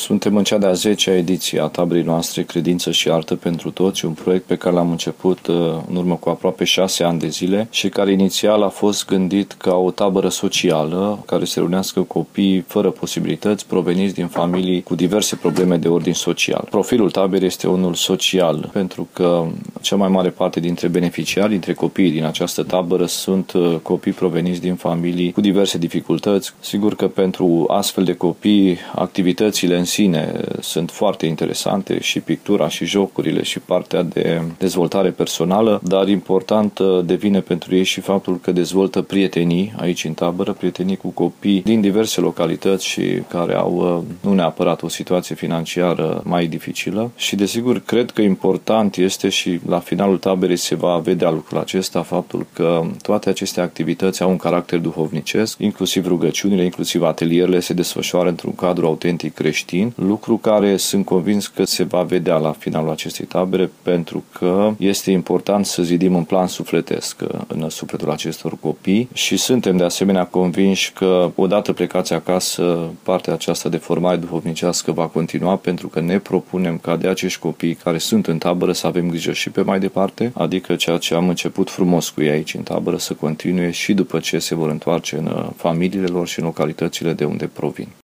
Suntem în cea de-a 10-a ediție a taberei noastre Credință și Artă pentru Toți, un proiect pe care l-am început în urmă cu aproape 6 ani de zile și care inițial a fost gândit ca o tabără socială care se reunească copii fără posibilități proveniți din familii cu diverse probleme de ordin social. Profilul taberei este unul social, pentru că cea mai mare parte dintre beneficiari, dintre copiii din această tabără sunt copii proveniți din familii cu diverse dificultăți. Sigur că pentru astfel de copii activitățile în sine sunt foarte interesante, și pictura, și jocurile, și partea de dezvoltare personală, dar important devine pentru ei și faptul că dezvoltă prietenii aici în tabără, prietenii cu copii din diverse localități și care au nu neapărat o situație financiară mai dificilă. Și desigur, cred că important este, și la finalul taberei se va vedea lucrul acesta, faptul că toate aceste activități au un caracter duhovnicesc, inclusiv rugăciunile, inclusiv atelierele se desfășoară într-un cadru autentic creștin, lucru care sunt convins că se va vedea la finalul acestei tabere, pentru că este important să zidim un plan sufletesc în sufletul acestor copii și suntem de asemenea convinși că odată plecați acasă, partea aceasta de formare duhovnicească va continua, pentru că ne propunem ca de acești copii care sunt în tabără să avem grijă și pe mai departe, adică ceea ce am început frumos cu ei aici în tabără să continue și după ce se vor întoarce în familiile lor și în localitățile de unde provin.